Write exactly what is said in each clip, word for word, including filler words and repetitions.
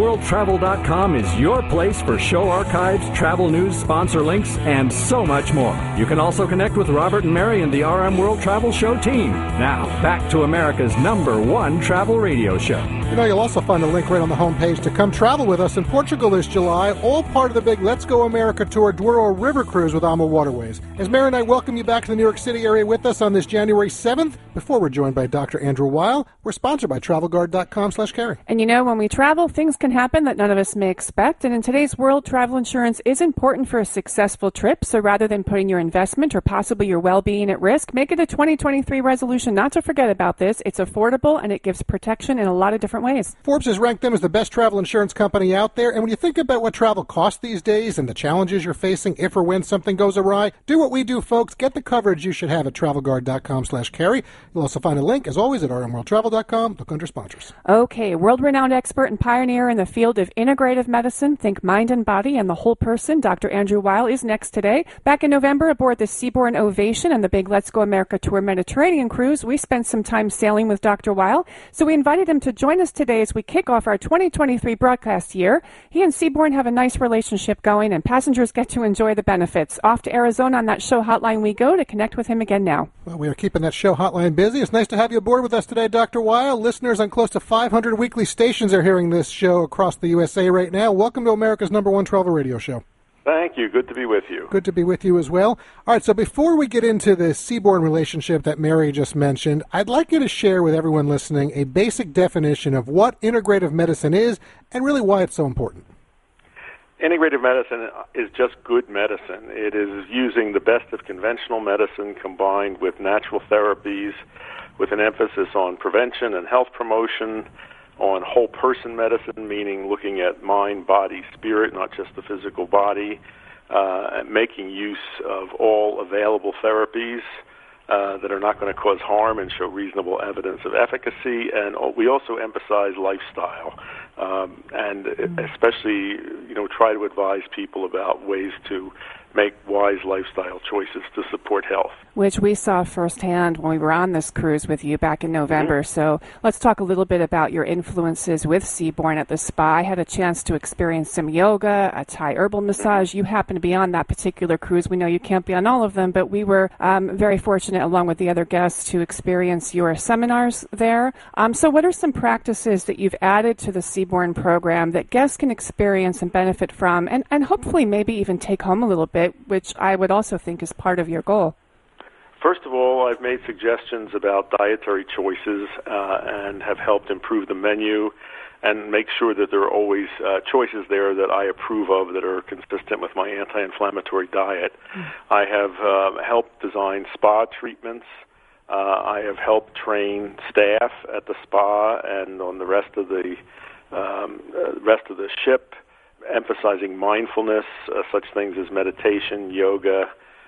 world travel dot com is your place for show archives, travel news, sponsor links, and so much more. You can also connect with Robert and Mary and the R M World Travel Show team. Now, back to America's number one travel radio show. You know, you'll also find a link right on the homepage to come travel with us in Portugal this July, all part of the big Let's Go America Tour Douro River Cruise with AMA Waterways. As Mary and I welcome you back to the New York City area with us on this January seventh, before we're joined by Doctor Andrew Weil, we're sponsored by travel guard dot com slash carry. And you know, when we travel, things can happen that none of us may expect. And in today's world, travel insurance is important for a successful trip. So rather than putting your investment or possibly your well-being at risk, make it a twenty twenty-three resolution not to forget about this. It's affordable and it gives protection in a lot of different ways. Forbes has ranked them as the best travel insurance company out there. And when you think about what travel costs these days and the challenges you're facing if or when something goes awry, do what we do, folks. Get the coverage you should have at travel guard dot com slash carry. You'll also find a link, as always, at r m world travel dot com. Look under sponsors. Okay, world-renowned expert and pioneer in the field of integrative medicine, think mind and body and the whole person, Doctor Andrew Weil is next today. Back in November aboard the Seabourn Ovation and the big Let's Go America Tour Mediterranean cruise, we spent some time sailing with Doctor Weil, so we invited him to join us today as we kick off our twenty twenty-three broadcast year. He and Seabourn have a nice relationship going, and passengers get to enjoy the benefits. Off to Arizona on that show hotline we go to connect with him again now. Well, we are keeping that show hotline busy. It's nice to have you aboard with us today, Doctor Weil. Listeners on close to five hundred weekly stations are hearing this show across the U S A right now. Welcome to America's number one travel radio show. Thank you. Good to be with you. Good to be with you as well. All right, so before we get into the Seabourn relationship that Mary just mentioned, I'd like you to share with everyone listening a basic definition of what integrative medicine is and really why it's so important. Integrative medicine is just good medicine. It is using the best of conventional medicine combined with natural therapies with an emphasis on prevention and health promotion, on whole person medicine, meaning looking at mind, body, spirit, not just the physical body, uh, making use of all available therapies uh, that are not going to cause harm and show reasonable evidence of efficacy. And we also emphasize lifestyle, um, and especially, you know, try to advise people about ways to make wise lifestyle choices to support health. Which we saw firsthand when we were on this cruise with you back in November. Mm-hmm. So let's talk a little bit about your influences with Seabourn at the spa. I had a chance to experience some yoga, a Thai herbal massage. You happen to be on that particular cruise. We know you can't be on all of them, but we were um, very fortunate, along with the other guests, to experience your seminars there. Um, so what are some practices that you've added to the Seabourn program that guests can experience and benefit from, and, and hopefully maybe even take home a little bit, which I would also think is part of your goal? First of all, I've made suggestions about dietary choices uh, and have helped improve the menu and make sure that there are always uh, choices there that I approve of that are consistent with my anti-inflammatory diet. Mm. I have uh, helped design spa treatments. Uh, I have helped train staff at the spa and on the rest of the um, uh, rest of the ship, emphasizing mindfulness, uh, such things as meditation, yoga,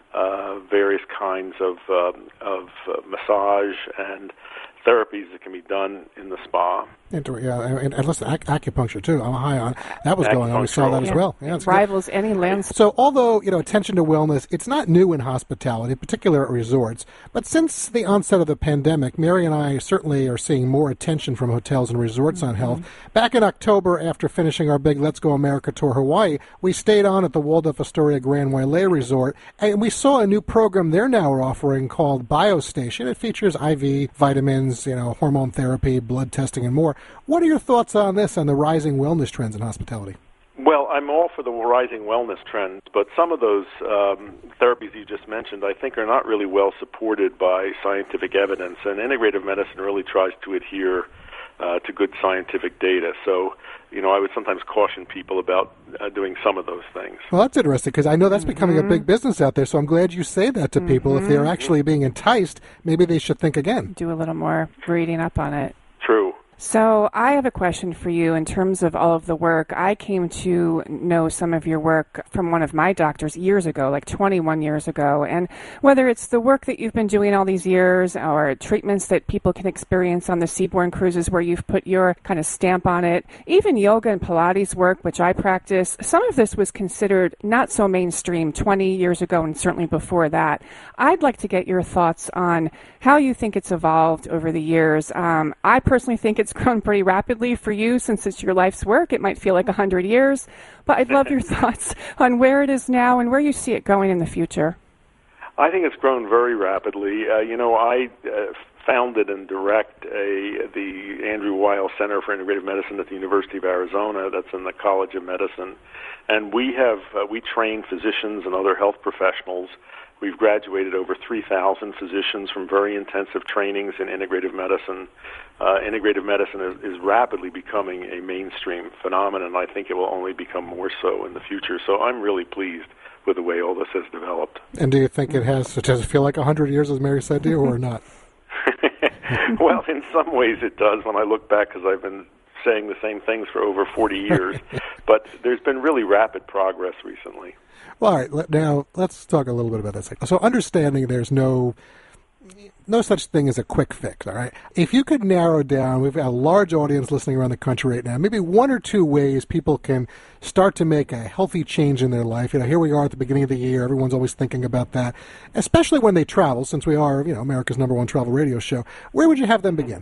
uh, various kinds of uh, of uh, massage and therapies that can be done in the spa. Into, yeah, and, and listen, ac- acupuncture too. I'm high on that was going on. We saw that yeah. as well. Yeah, it rivals good. Any landscape. So, although you know, attention to wellness, it's not new in hospitality, particularly at resorts. But since the onset of the pandemic, Mary and I certainly are seeing more attention from hotels and resorts mm-hmm. on health. Back in October, after finishing our big Let's Go America Tour Hawaii, we stayed on at the Waldorf Astoria Grand Wailea Resort, and we saw a new program they're now offering called BioStation. It features I V vitamins, you know, hormone therapy, blood testing, and more. What are your thoughts on this, on the rising wellness trends in hospitality? Well, I'm all for the rising wellness trends, but some of those um, therapies you just mentioned, I think, are not really well supported by scientific evidence, and integrative medicine really tries to adhere uh, to good scientific data. So, you know, I would sometimes caution people about uh, doing some of those things. Well, that's interesting, because I know that's mm-hmm. becoming a big business out there, so I'm glad you say that to mm-hmm. people. If they're actually being enticed, maybe they should think again. Do a little more reading up on it. True. So I have a question for you in terms of all of the work. I came to know some of your work from one of my doctors years ago, like twenty-one years ago. And whether it's the work that you've been doing all these years or treatments that people can experience on the Seabourn cruises where you've put your kind of stamp on it, even yoga and Pilates work, which I practice, some of this was considered not so mainstream twenty years ago and certainly before that. I'd like to get your thoughts on how you think it's evolved over the years. Um, I personally think it's it's grown pretty rapidly for you since it's your life's work. It might feel like a hundred years, but I'd love your thoughts on where it is now and where you see it going in the future. I think it's grown very rapidly. Uh, you know, I uh, founded and direct a, the Andrew Weil Center for Integrative Medicine at the University of Arizona. That's in the College of Medicine. And we have, uh, we train physicians and other health professionals. We've graduated over three thousand physicians from very intensive trainings in integrative medicine. Uh, integrative medicine is, is rapidly becoming a mainstream phenomenon, and I think it will only become more so in the future. So I'm really pleased with the way all this has developed. And do you think it has, does it feel like one hundred years, as Mary said to you, or not? Well, in some ways it does when I look back, because I've been saying the same things for over forty years. But there's been really rapid progress recently. Well, all right, now let's talk a little bit about this. So understanding there's no no such thing as a quick fix, all right? If you could narrow down, we've got a large audience listening around the country right now, maybe one or two ways people can start to make a healthy change in their life. You know, here we are at the beginning of the year. Everyone's always thinking about that, especially when they travel, since we are, you know, America's number one travel radio show. Where would you have them begin?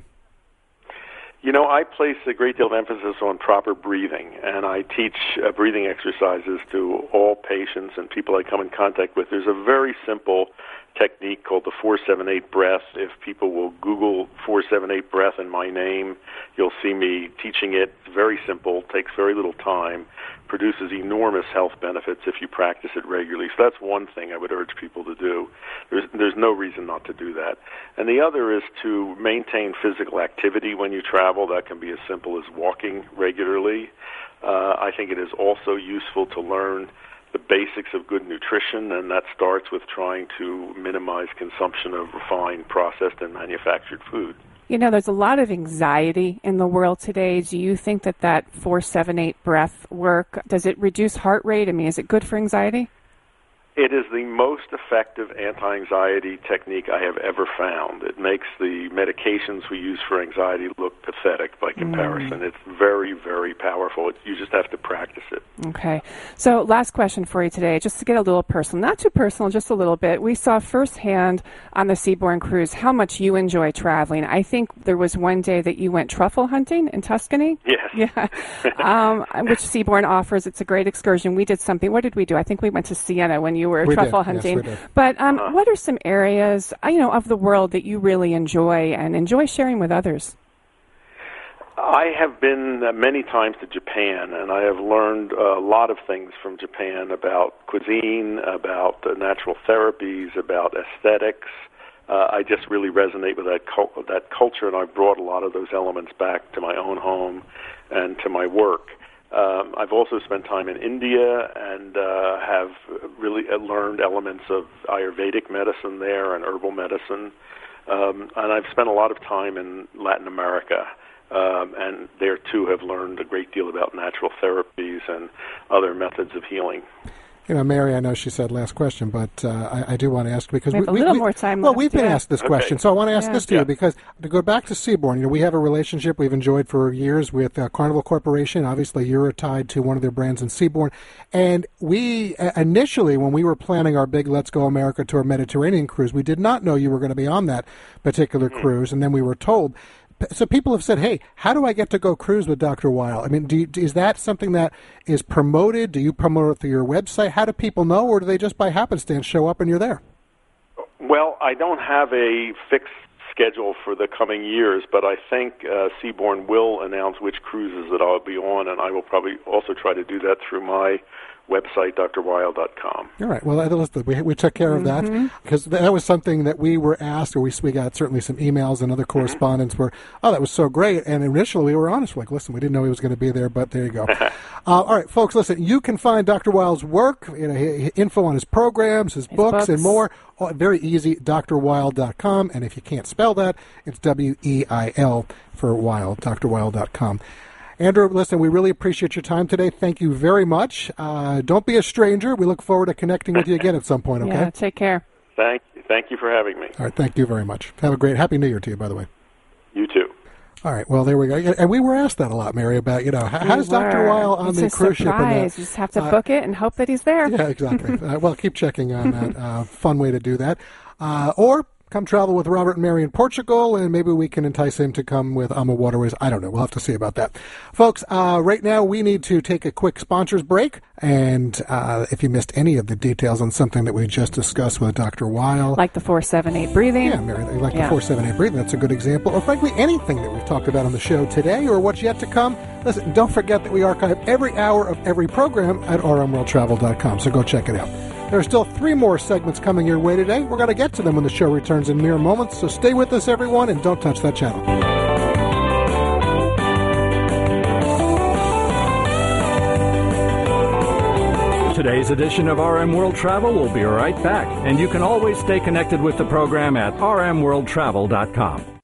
You know, I place a great deal of emphasis on proper breathing, and I teach uh, breathing exercises to all patients and people I come in contact with. There's a very simple technique called the four seven eight breath. If people will Google four seven eight breath and my name, you'll see me teaching it. It's very simple, takes very little time, produces enormous health benefits if you practice it regularly. So that's one thing I would urge people to do. There's, there's no reason not to do that. And the other is to maintain physical activity when you travel. That can be as simple as walking regularly. Uh, I think it is also useful to learn the basics of good nutrition, and that starts with trying to minimize consumption of refined, processed, and manufactured food. You know, there's a lot of anxiety in the world today. Do you think that that four seven eight breath work, does it reduce heart rate? I mean, is it good for anxiety? It is the most effective anti-anxiety technique I have ever found. It makes the medications we use for anxiety look pathetic by comparison. Mm. It's very, very powerful. It, you just have to practice it. Okay. So last question for you today, just to get a little personal. Not too personal, just a little bit. We saw firsthand on the Seabourn cruise how much you enjoy traveling. I think there was one day that you went truffle hunting in Tuscany. Yes. Yeah. um, which Seabourn offers. It's a great excursion. We did something. What did we do? I think we went to Siena when you were we truffle did. hunting. Yes, we did. But um, uh-huh. what are some areas, you know, of the world that you really enjoy and enjoy sharing with others? I have been uh, many times to Japan, and I have learned a lot of things from Japan about cuisine, about uh, natural therapies, about aesthetics. Uh, I just really resonate with that cult- that culture, and I've brought a lot of those elements back to my own home and to my work. Um, I've also spent time in India and uh, have really learned elements of Ayurvedic medicine there and herbal medicine. Um, and I've spent a lot of time in Latin America. Um, and there, too, have learned a great deal about natural therapies and other methods of healing. You know, Mary, I know she said last question, but uh, I, I do want to ask because we have we, a little we, more time Well, left, we've been yeah. asked this okay. question, so I want to ask yeah. this to yeah. you because to go back to Seabourn, you know, we have a relationship we've enjoyed for years with uh, Carnival Corporation. Obviously, you're tied to one of their brands in Seabourn, and we uh, initially, when we were planning our big Let's Go America Tour Mediterranean cruise, we did not know you were going to be on that particular mm-hmm. cruise, and then we were told. So people have said, hey, how do I get to go cruise with Doctor Weil? I mean, do you, is that something that is promoted? Do you promote it through your website? How do people know, or do they just by happenstance show up and you're there? Well, I don't have a fixed schedule for the coming years, but I think uh, Seabourn will announce which cruises that I'll be on, and I will probably also try to do that through my website, d r weil dot com. All right. Well, we, we took care of that mm-hmm. because that was something that we were asked, or we, we got certainly some emails and other correspondence mm-hmm. where, oh, that was so great. And initially we were honest. We're like, listen, we didn't know he was going to be there, but there you go. uh, all right, folks, listen, you can find Doctor Weil's work, you know, info on his programs, his, his books, books, and more. Oh, very easy, d r weil dot com. And if you can't spell that, it's W E I L for Weil, d r weil dot com. Andrew, listen, we really appreciate your time today. Thank you very much. Uh, don't be a stranger. We look forward to connecting with you again at some point, okay? Yeah, take care. Thank you. Thank you for having me. All right, thank you very much. Have a great, Happy New Year to you, by the way. You too. All right, well, there we go. And we were asked that a lot, Mary, about, you know, how, how does Doctor Weil on it's the a cruise ship? Surprise. And the, you just have to uh, book it and hope that he's there. Yeah, exactly. uh, well, keep checking on that. Uh, fun way to do that. Uh, or come travel with Robert and Mary in Portugal, and maybe we can entice him to come with AMA Waterways. I don't know. We'll have to see about that. Folks, uh, right now we need to take a quick sponsors break, and uh, if you missed any of the details on something that we just discussed with Doctor Weil. Like the four seven eight breathing. Yeah, Mary, like yeah. the four seven eight breathing. That's a good example. Or frankly, anything that we've talked about on the show today or what's yet to come. Listen, don't forget that we archive every hour of every program at r m world travel dot com, so go check it out. There are still three more segments coming your way today. We're going to get to them when the show returns in mere moments, so stay with us, everyone, and don't touch that channel. Today's edition of R M World Travel will be right back, and you can always stay connected with the program at r m world travel dot com.